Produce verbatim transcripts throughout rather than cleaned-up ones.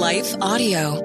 Life Audio.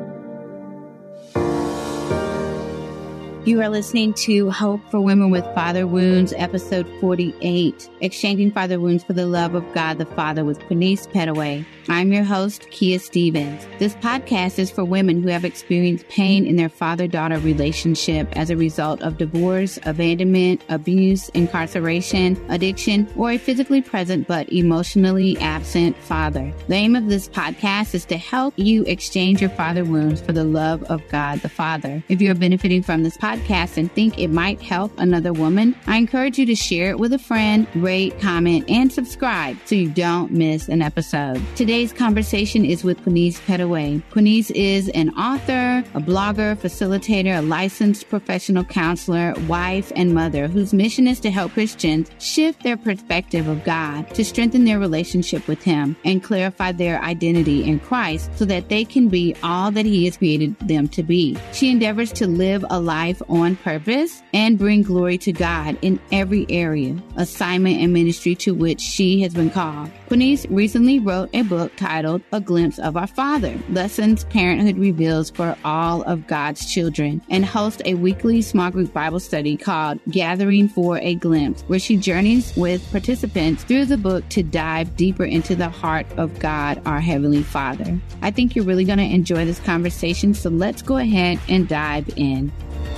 You are listening to Hope for Women with Father Wounds, episode forty-eight, Exchanging Father Wounds for the Love of God the Father with Quinice Petaway. I'm your host, Kia Stevens. This podcast is for women who have experienced pain in their father-daughter relationship as a result of divorce, abandonment, abuse, incarceration, addiction, or a physically present but emotionally absent father. The aim of this podcast is to help you exchange your father wounds for the love of God the Father. If you're benefiting from this podcast, podcast and think it might help another woman, I encourage you to share it with a friend, rate, comment, and subscribe so you don't miss an episode. Today's conversation is with Quinice Petaway. Quinice is an author, a blogger, facilitator, a licensed professional counselor, wife, and mother whose mission is to help Christians shift their perspective of God, to strengthen their relationship with Him, and clarify their identity in Christ so that they can be all that He has created them to be. She endeavors to live a life on purpose and bring glory to God in every area, assignment, and ministry to which she has been called. Quinice recently wrote a book titled A Glimpse of Our Father, Lessons Parenthood Reveals for All of God's Children, and hosts a weekly small group Bible study called Gathering for a Glimpse, where she journeys with participants through the book to dive deeper into the heart of God, our Heavenly Father. I think you're really going to enjoy this conversation, so let's go ahead and dive in.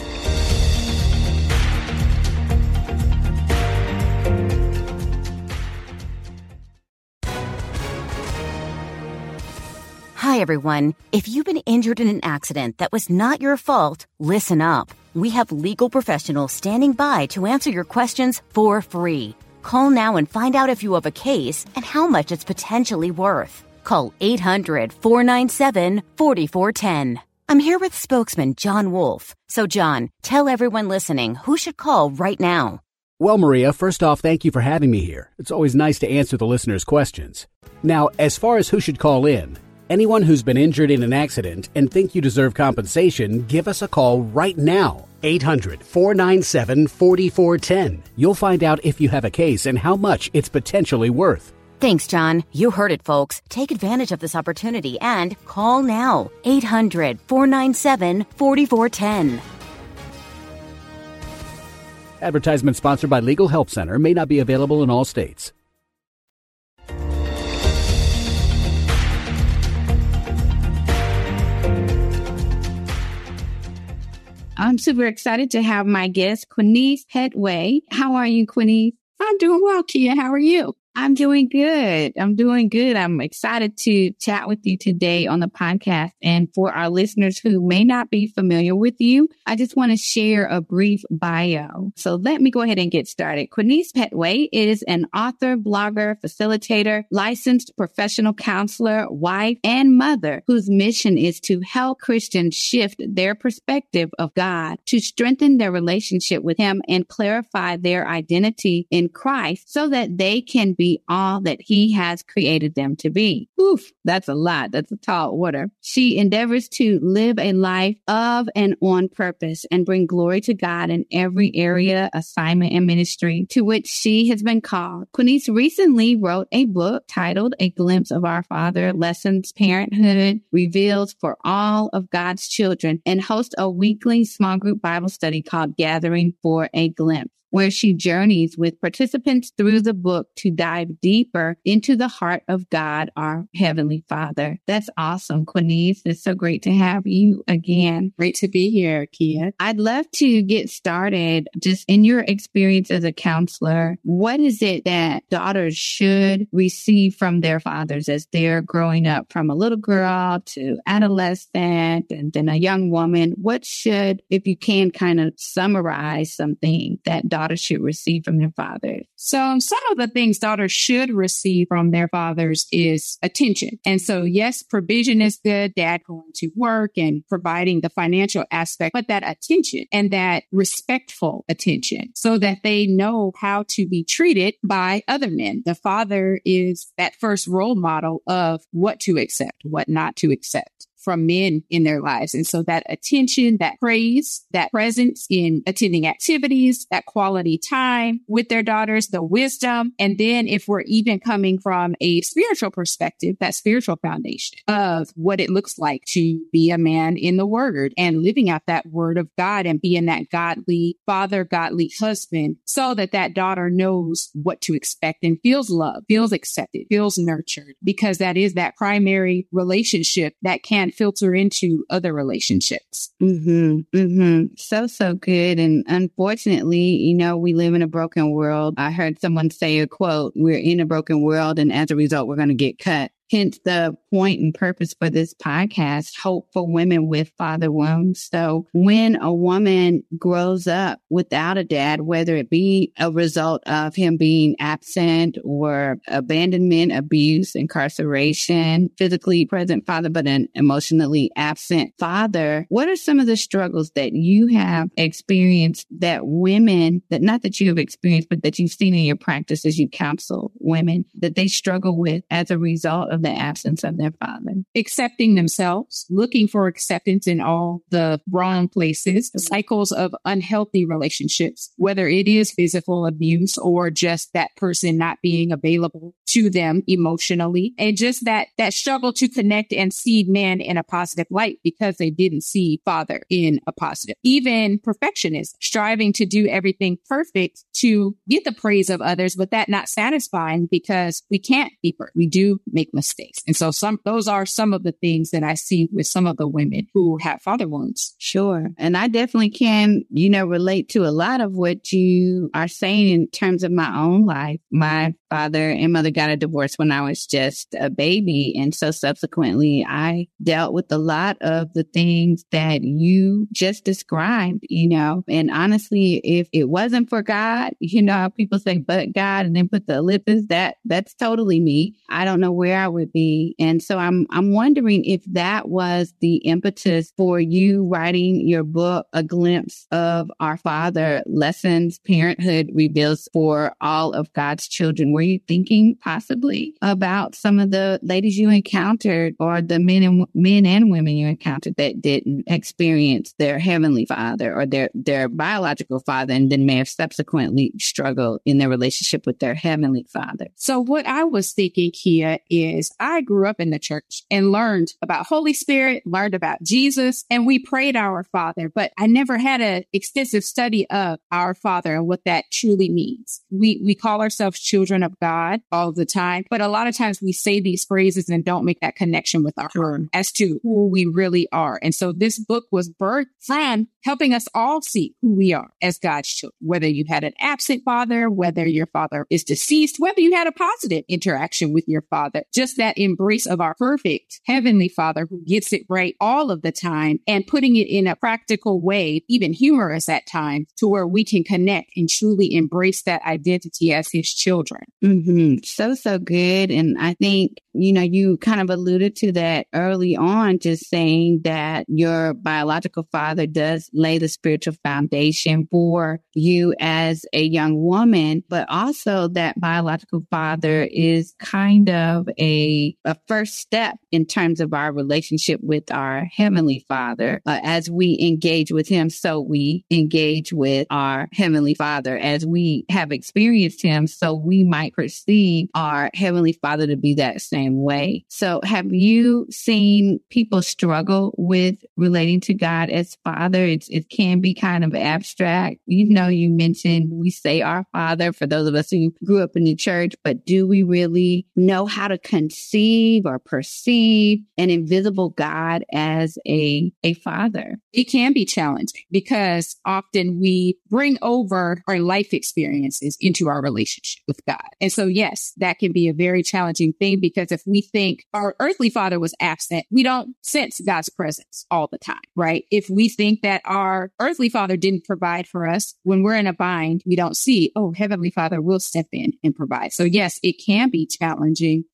Hi, everyone. If you've been injured in an accident that was not your fault, listen up. We have legal professionals standing by to answer your questions for free. Call now and find out if you have a case and how much it's potentially worth. Call eight hundred, four nine seven, four four one zero. I'm here with spokesman John Wolf. So, John, tell everyone listening who should call right now. Well, Maria, first off, thank you for having me here. It's always nice to answer the listeners' questions. Now, as far as who should call in, anyone who's been injured in an accident and think you deserve compensation, give us a call right now. eight hundred, four nine seven, four four one zero. You'll find out if you have a case and how much it's potentially worth. Thanks, John. You heard it, folks. Take advantage of this opportunity and call now. eight hundred, four nine seven, four four one zero. Advertisement sponsored by Legal Help Center. May not be available in all states. I'm super excited to have my guest, Quinice Petaway. How are you, Quinice? I'm doing well, Kia. How are you? I'm doing good. I'm doing good. I'm excited to chat with you today on the podcast. And for our listeners who may not be familiar with you, I just want to share a brief bio. So let me go ahead and get started. Quinice Petaway is an author, blogger, facilitator, licensed professional counselor, wife, and mother whose mission is to help Christians shift their perspective of God, to strengthen their relationship with Him, and clarify their identity in Christ so that they can be all that He has created them to be. Oof, that's a lot. That's a tall order. She endeavors to live a life of and on purpose and bring glory to God in every area, assignment, and ministry to which she has been called. Quinice recently wrote a book titled A Glimpse of Our Father, Lessons Parenthood Reveals for All of God's Children, and hosts a weekly small group Bible study called Gathering for a Glimpse, where she journeys with participants through the book to dive deeper into the heart of God, our Heavenly Father. That's awesome, Quinice. It's so great to have you again. Great to be here, Kia. I'd love to get started just in your experience as a counselor. What is it that daughters should receive from their fathers as they're growing up, from a little girl to adolescent and then a young woman? What should, if you can kind of summarize something that daughters should receive from their fathers? So some of the things daughters should receive from their fathers is attention. And so, yes, provision is good, dad going to work and providing the financial aspect, but that attention and that respectful attention so that they know how to be treated by other men. The father is that first role model of what to accept, what not to accept from men in their lives. And so that attention, that praise, that presence in attending activities, that quality time with their daughters, the wisdom. And then if we're even coming from a spiritual perspective, that spiritual foundation of what it looks like to be a man in the word and living out that word of God and being that godly father, godly husband, so that that daughter knows what to expect and feels loved, feels accepted, feels nurtured, because that is that primary relationship that can filter into other relationships. Mm-hmm, mm-hmm. So, so good. And unfortunately, you know, we live in a broken world. I heard someone say a quote, we're in a broken world, and as a result, we're going to get cut. Hence the point and purpose for this podcast, Hope for Women with Father Wounds. So when a woman grows up without a dad, whether it be a result of him being absent or abandonment, abuse, incarceration, physically present father, but an emotionally absent father, what are some of the struggles that you have experienced that women, that not that you have experienced, but that you've seen in your practice as you counsel women, that they struggle with as a result of the absence of their father? Accepting themselves, looking for acceptance in all the wrong places, the cycles of unhealthy relationships, whether it is physical abuse or just that person not being available to them emotionally, and just that that struggle to connect and see men in a positive light because they didn't see father in a positive. Even perfectionism, striving to do everything perfect to get the praise of others, but that not satisfying because we can't be perfect. We do make mistakes. And so some, those are some of the things that I see with some of the women who have father wounds. Sure. And I definitely can, you know, relate to a lot of what you are saying in terms of my own life. My father and mother got a divorce when I was just a baby. And so subsequently, I dealt with a lot of the things that you just described, you know, and honestly, if it wasn't for God, you know, how people say, but God, and then put the ellipsis, that that's totally me. I don't know where I would be. And so I'm, I'm wondering if that was the impetus for you writing your book, A Glimpse of Our Father, Lessons Parenthood Reveals for All of God's Children. Were you thinking possibly about some of the ladies you encountered or the men and men and women you encountered that didn't experience their heavenly father or their, their biological father and then may have subsequently struggled in their relationship with their heavenly father? So what I was thinking, Kia, is I grew up in the church and learned about Holy Spirit, learned about Jesus, and we prayed our Father, but I never had an extensive study of our Father and what that truly means. We, we call ourselves children of God all the time, but a lot of times we say these phrases and don't make that connection with our heart as to who we really are. And so this book was birthed from helping us all see who we are as God's children, whether you had an absent father, whether your father is deceased, whether you had a positive interaction with your father, just that embrace of our perfect heavenly Father who gets it right all of the time and putting it in a practical way, even humorous at times, to where we can connect and truly embrace that identity as his children. Mm-hmm. So, so good. And I think, you know, you kind of alluded to that early on, just saying that your biological father does lay the spiritual foundation for you as a young woman, but also that biological father is kind of a, a first step in terms of our relationship with our heavenly Father. Uh, as we engage with him, so we engage with our heavenly Father. As we have experienced him, so we might perceive our heavenly Father to be that same way. So have you seen people struggle with relating to God as Father? It's, it can be kind of abstract. You know, you mentioned we say our Father for those of us who grew up in the church, but do we really know how to conceive or perceive an invisible God as a, a father? It can be challenging because often we bring over our life experiences into our relationship with God. And so, yes, that can be a very challenging thing because if we think our earthly father was absent, we don't sense God's presence all the time, right? If we think that our earthly father didn't provide for us, when we're in a bind, we don't see, oh, heavenly Father will step in and provide. So yes, it can be challenging to do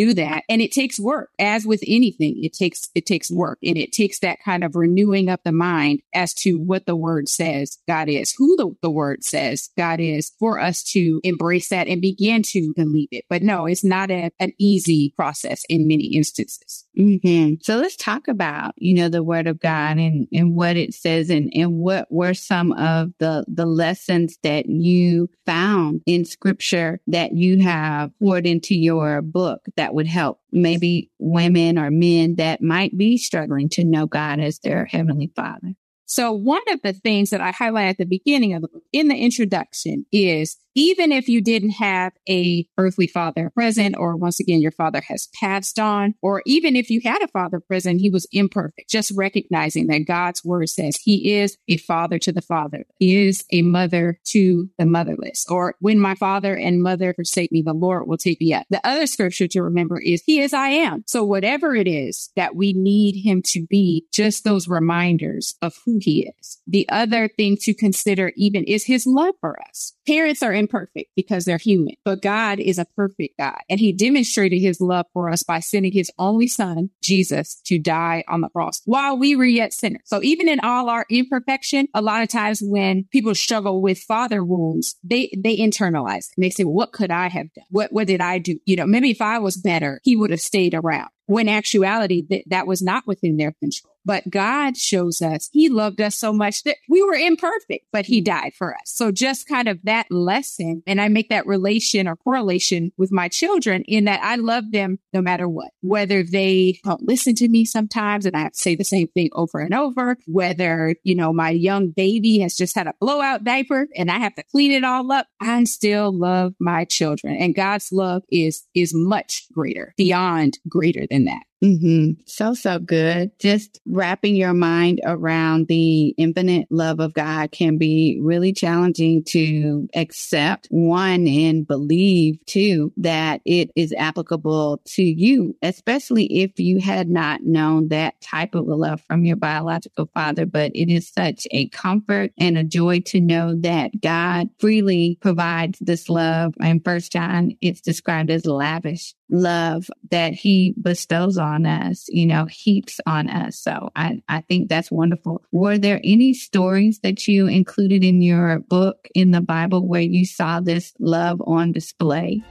do that. And it takes work. As with anything, it takes, it takes work, and it takes that kind of renewing of the mind as to what the word says God is, who the, the word says God is, for us to embrace that and begin to believe it. But no, it's not a, an easy process in many instances. Mm-hmm. So let's talk about, you know, the word of God and, and what it says, and, and what were some of the, the lessons that you found in scripture that you have poured into your book that would help maybe women or men that might be struggling to know God as their Heavenly Father. So one of the things that I highlight at the beginning of the book in the introduction is, even if you didn't have a earthly father present, or once again, your father has passed on, or even if you had a father present, he was imperfect, just recognizing that God's word says he is a father to the father, he is a mother to the motherless, or when my father and mother forsake me, the Lord will take me up. The other scripture to remember is he is I am. So whatever it is that we need him to be, just those reminders of who he is. The other thing to consider even is his love for us. Parents are imperfect because they're human, but God is a perfect God. And he demonstrated his love for us by sending his only son, Jesus, to die on the cross while we were yet sinners. So even in all our imperfection, a lot of times when people struggle with father wounds, they, they internalize it. And they say, well, what could I have done? What, what did I do? You know, maybe if I was better, he would have stayed around. When actuality, th- that was not within their control. But God shows us he loved us so much that we were imperfect, but he died for us. So just kind of that lesson. And I make that relation or correlation with my children in that I love them no matter what, whether they don't listen to me sometimes and I have to say the same thing over and over, whether, you know, my young baby has just had a blowout diaper and I have to clean it all up. I still love my children, and God's love is, is much greater, beyond greater than that. Mm-hmm. So, so good. Just wrapping your mind around the infinite love of God can be really challenging to accept, one, and believe, two, that it is applicable to you, especially if you had not known that type of love from your biological father. But it is such a comfort and a joy to know that God freely provides this love. In First John, it's described as lavish love that he bestows on us, you know, heaps on us. So I, I think that's wonderful. Were there any stories that you included in your book in the Bible where you saw this love on display?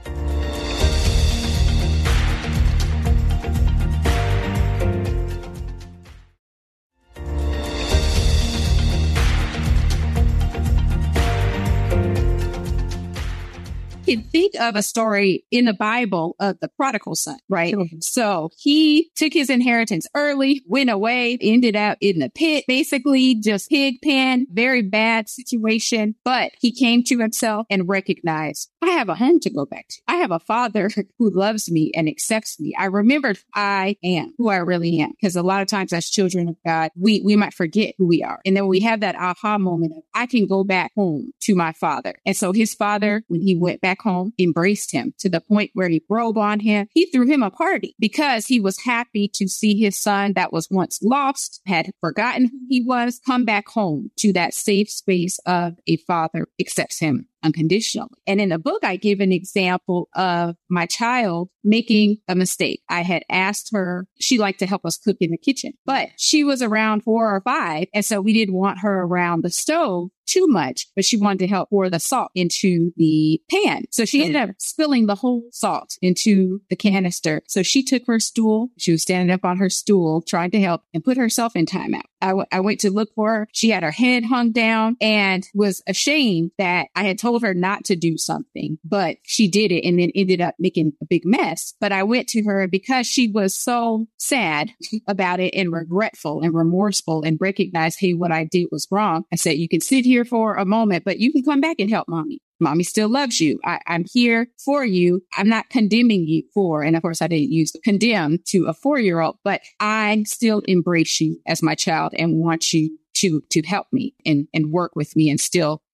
Can think of a story in the Bible of the prodigal son, right? Mm-hmm. So he took his inheritance early, went away, ended up in the pit, basically just pig pen, very bad situation. But he came to himself and recognized, I have a home to go back to. I have a father who loves me and accepts me. I remembered I am who I really am. Because a lot of times as children of God, we, we might forget who we are. And then we have that aha moment of, I can go back home to my father. And so his father, when he went back home, embraced him to the point where he rolled on him. He threw him a party because he was happy to see his son that was once lost, had forgotten who he was, come back home to that safe space of a father accepts him unconditionally. And in the book, I give an example of my child making a mistake. I had asked her, she liked to help us cook in the kitchen, but she was around four or five. And so we didn't want her around the stove too much, but she wanted to help pour the salt into the pan. So she ended up spilling the whole salt into the canister. So she took her stool. She was standing up on her stool, trying to help, and put herself in timeout. I, w- I went to look for her. She had her head hung down and was ashamed that I had told her not to do something, but she did it and then ended up making a big mess. But I went to her because she was so sad about it and regretful and remorseful and recognized, hey, what I did was wrong. I said, you can sit here for a moment, but you can come back and help mommy. Mommy still loves you. I, I'm here for you. I'm not condemning you for, and of course I didn't use the condemn to a four-year-old, but I still embrace you as my child and want you to, to help me and, and work with me and still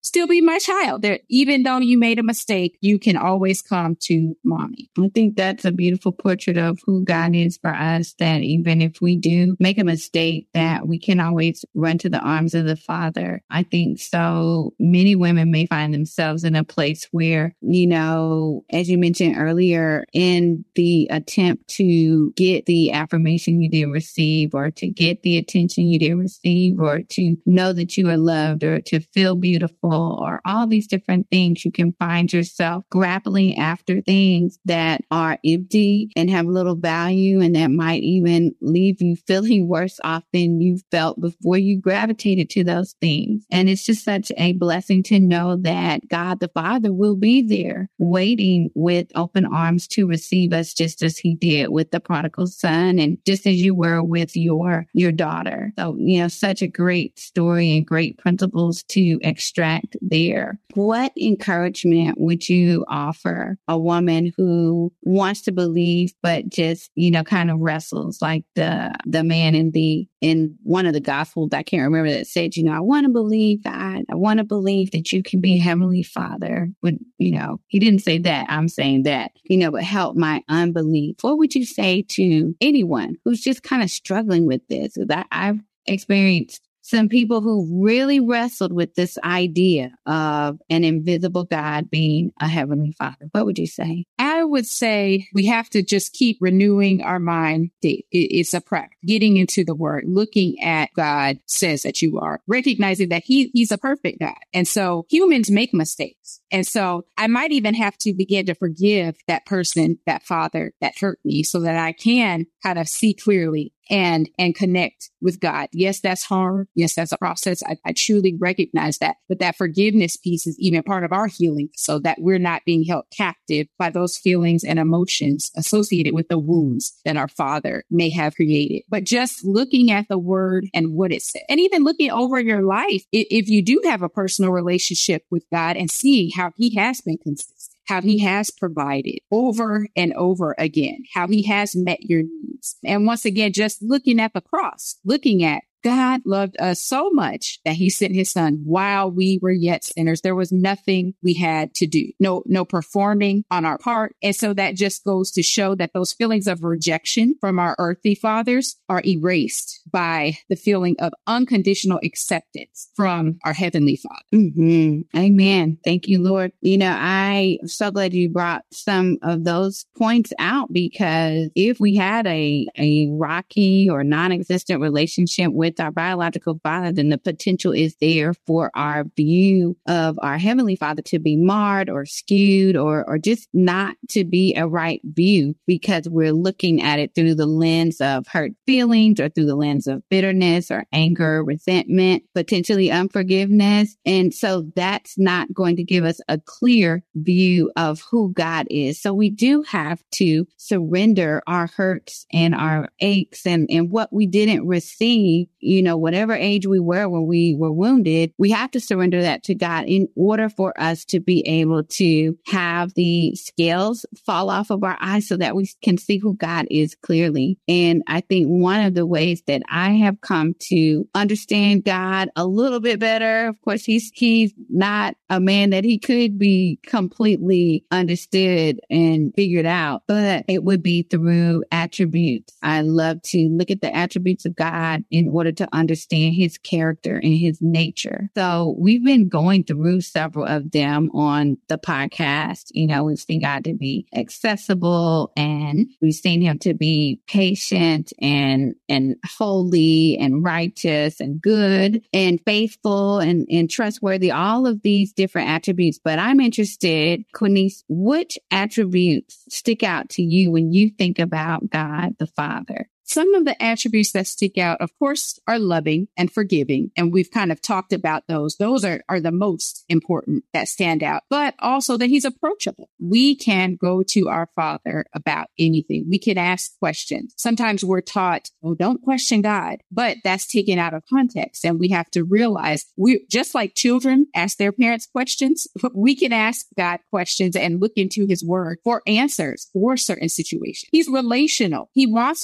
still be my child. That even though you made a mistake, you can always come to mommy. I think that's a beautiful portrait of who God is for us, that even if we do make a mistake, that we can always run to the arms of the Father. I think so many women may find themselves in a place where, you know, as you mentioned earlier, in the attempt to get the affirmation you did receive, or to get the attention you did receive, or to know that you are loved, or to feel beautiful, or all these different things, you can find yourself grappling after things that are empty and have little value, and that might even leave you feeling worse off than you felt before you gravitated to those things. And it's just such a blessing to know that God the Father will be there waiting with open arms to receive us, just as he did with the prodigal son, and just as you were with your your daughter. So, you know, such a great story and great principles to extract there. What encouragement would you offer a woman who wants to believe, but just, you know, kind of wrestles, like the the man in the in one of the Gospels, I can't remember, that said, you know, I want to believe God. I want to believe that you can be a Heavenly Father. But, you know, he didn't say that. I'm saying that, you know, but help my unbelief. What would you say to anyone who's just kind of struggling with this? That I've experienced some people who really wrestled with this idea of an invisible God being a Heavenly Father. What would you say? I would say we have to just keep renewing our mind. It's a practice. Getting into the Word, looking at God says that you are, recognizing that he, he's a perfect God. And so humans make mistakes. And so I might even have to begin to forgive that person, that father that hurt me, so that I can kind of see clearly and and connect with God. Yes, that's hard. Yes, that's a process. I, I truly recognize that. But that forgiveness piece is even part of our healing, so that we're not being held captive by those feelings and emotions associated with the wounds that our Father may have created. But just looking at the Word and what it said, and even looking over your life, if, if you do have a personal relationship with God, and seeing how he has been consistent, how he has provided over and over again, how he has met your needs. And once again, just looking at the cross, looking at God loved us so much that he sent his son while we were yet sinners. There was nothing we had to do, no, no performing on our part. And so that just goes to show that those feelings of rejection from our earthly fathers are erased by the feeling of unconditional acceptance from our heavenly Father. Mm-hmm. Amen. Thank you, Lord. You know, I'm so glad you brought some of those points out, because if we had a, a rocky or non-existent relationship with our biological father, then the potential is there for our view of our heavenly Father to be marred or skewed, or, or just not to be a right view, because we're looking at it through the lens of hurt feelings, or through the lens of bitterness or anger, resentment, potentially unforgiveness. And so that's not going to give us a clear view of who God is. So we do have to surrender our hurts and our aches and, and what we didn't receive. You know, whatever age we were when we were wounded, we have to surrender that to God in order for us to be able to have the scales fall off of our eyes, so that we can see who God is clearly. And I think one of the ways that I have come to understand God a little bit better, of course, he's, he's not a man that he could be completely understood and figured out, but it would be through attributes. I love to look at the attributes of God in order to understand his character and his nature. So we've been going through several of them on the podcast. You know, we've seen God to be accessible, and we've seen him to be patient and, and holy and righteous and good and faithful and, and trustworthy, all of these different attributes. But I'm interested, Quinice, which attributes stick out to you when you think about God the Father? Some of the attributes that stick out, of course, are loving and forgiving. And we've kind of talked about those. Those are, are the most important that stand out, but also that he's approachable. We can go to our Father about anything. We can ask questions. Sometimes we're taught, oh, don't question God, but that's taken out of context. And we have to realize, we just like children ask their parents questions, we can ask God questions and look into his word for answers for certain situations. He's relational. He wants a relationship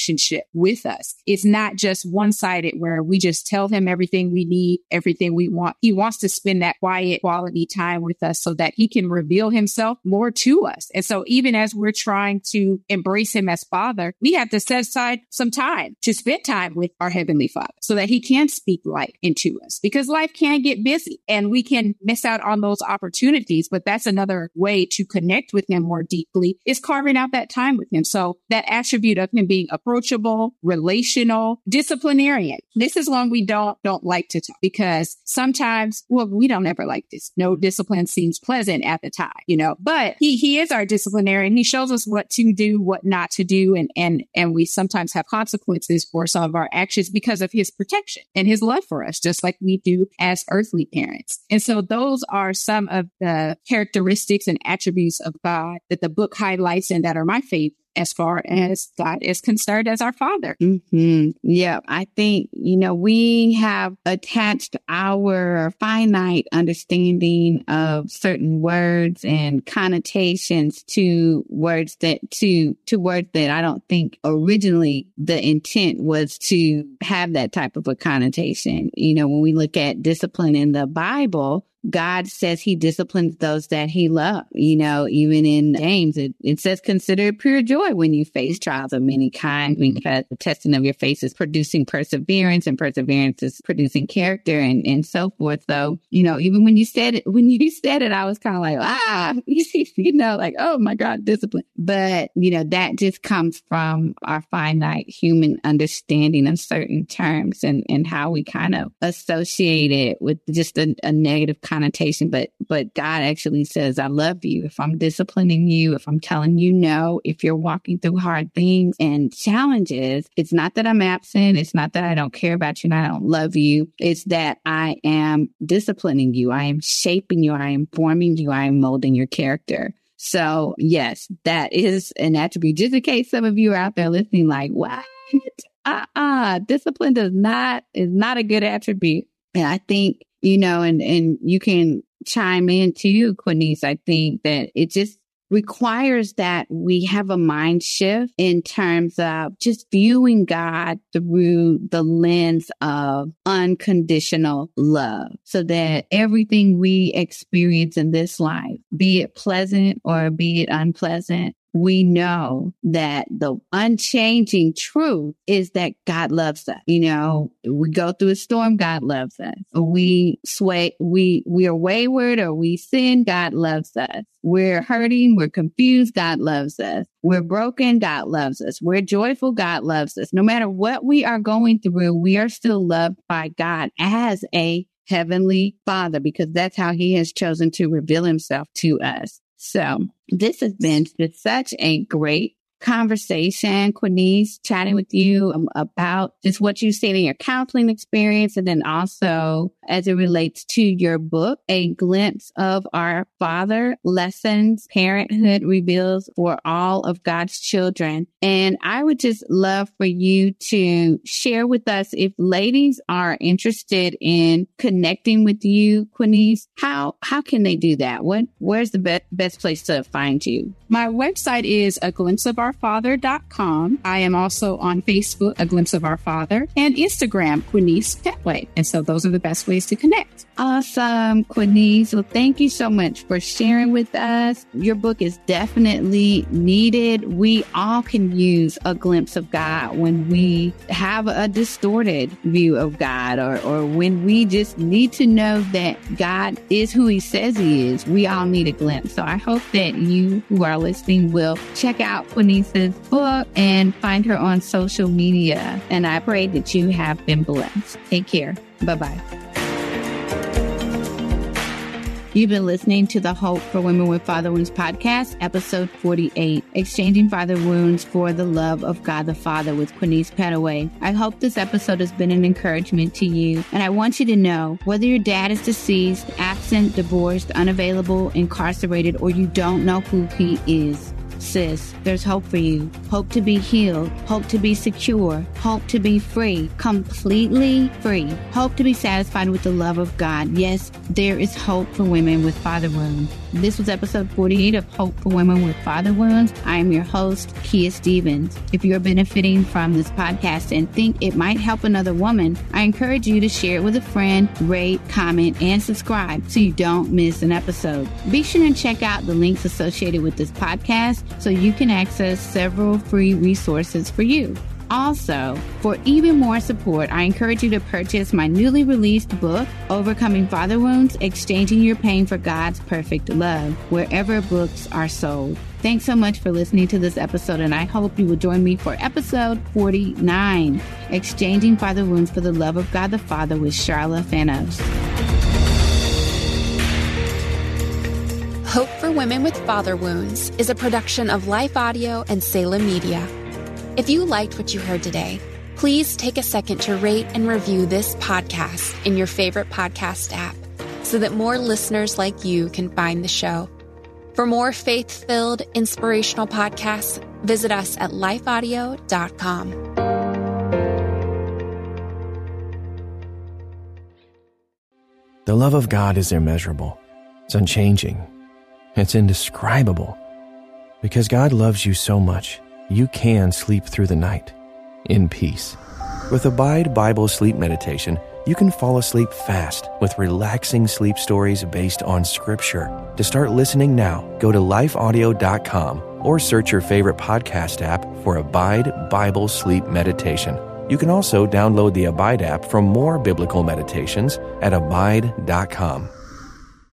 relationship with us. It's not just one-sided where we just tell him everything we need, everything we want. He wants to spend that quiet, quality time with us so that he can reveal himself more to us. And so even as we're trying to embrace him as Father, we have to set aside some time to spend time with our Heavenly Father so that he can speak life into us, because life can get busy and we can miss out on those opportunities. But that's another way to connect with him more deeply, is carving out that time with him. So that attribute of him being approachable, relational, disciplinarian. This is one we don't, don't like to talk, because sometimes, well, we don't ever like this. No discipline seems pleasant at the time, you know, but he, he is our disciplinarian. He shows us what to do, what not to do. And, and, and we sometimes have consequences for some of our actions because of his protection and his love for us, just like we do as earthly parents. And so those are some of the characteristics and attributes of God that the book highlights and that are my favorite as far as God is concerned as our Father. Mm-hmm. Yeah, I think, you know, we have attached our finite understanding of certain words and connotations to words that to to words that I don't think originally the intent was to have that type of a connotation. You know, when we look at discipline in the Bible, God says he disciplines those that he loves. You know, even in James, it, it says, consider it pure joy when you face trials of many kinds, because the testing of your faith is producing perseverance, and perseverance is producing character, and, and so forth. So, you know, even when you said it, when you said it, I was kind of like, ah, you know, like, oh my God, discipline. But, you know, that just comes from our finite human understanding of certain terms and, and how we kind of associate it with just a, a negative connotation. But, but God actually says, I love you. If I'm disciplining you, if I'm telling you no, if you're walking through hard things and challenges, it's not that I'm absent. It's not that I don't care about you and I don't love you. It's that I am disciplining you. I am shaping you. I am forming you. I am molding your character. So yes, that is an attribute. Just in case some of you are out there listening like, what? Uh-uh. Discipline does not, is not a good attribute. And I think, you know, and, and you can chime in too, Quinice. I think that it just requires that we have a mind shift in terms of just viewing God through the lens of unconditional love, so that everything we experience in this life, be it pleasant or be it unpleasant, we know that the unchanging truth is that God loves us. You know, we go through a storm, God loves us. We sway, we, we are wayward or we sin, God loves us. We're hurting, we're confused, God loves us. We're broken, God loves us. We're joyful, God loves us. No matter what we are going through, we are still loved by God as a Heavenly Father, because that's how he has chosen to reveal himself to us. So this has been just such a great conversation, Quinice, chatting with you um, about just what you've seen in your counseling experience, and then also as it relates to your book, A Glimpse of Our Father, Lessons Parenthood Reveals for All of God's Children. And I would just love for you to share with us, if ladies are interested in connecting with you, Quinice, how how can they do that? What where's the be- best place to find you? My website is a glimpse of our father dot com. I am also on Facebook, A Glimpse of Our Father, and Instagram, Quinice Petway. And so those are the best ways to connect. Awesome, Quinice. Well, thank you so much for sharing with us. Your book is definitely needed. We all can use a glimpse of God when we have a distorted view of God, or, or when we just need to know that God is who he says he is. We all need a glimpse. So I hope that you who are listening will check out Quinice's book and find her on social media. And I pray that you have been blessed. Take care. Bye-bye. You've been listening to the Hope for Women with Father Wounds podcast, episode forty-eight, Exchanging Father Wounds for the Love of God the Father with Quinice Petaway. I hope this episode has been an encouragement to you. And I want you to know, whether your dad is deceased, absent, divorced, unavailable, incarcerated, or you don't know who he is, sis, there's hope for you. Hope to be healed. Hope to be secure. Hope to be free. Completely free. Hope to be satisfied with the love of God. Yes, there is hope for women with father wounds. This was episode forty-eight of Hope for Women with Father Wounds. I am your host, Kia Stevens. If you're benefiting from this podcast and think it might help another woman, I encourage you to share it with a friend, rate, comment, and subscribe so you don't miss an episode. Be sure and check out the links associated with this podcast so you can access several free resources for you. Also, for even more support, I encourage you to purchase my newly released book, Overcoming Father Wounds, Exchanging Your Pain for God's Perfect Love, wherever books are sold. Thanks so much for listening to this episode, and I hope you will join me for episode forty-nine, Exchanging Father Wounds for the Love of God the Father with Charla Fanos. Hope for Women with Father Wounds is a production of Life Audio and Salem Media. If you liked what you heard today, please take a second to rate and review this podcast in your favorite podcast app so that more listeners like you can find the show. For more faith-filled, inspirational podcasts, visit us at life audio dot com. The love of God is immeasurable. It's unchanging. It's indescribable. Because God loves you so much, you can sleep through the night in peace. With Abide Bible Sleep Meditation, you can fall asleep fast with relaxing sleep stories based on Scripture. To start listening now, go to life audio dot com or search your favorite podcast app for Abide Bible Sleep Meditation. You can also download the Abide app for more biblical meditations at abide dot com.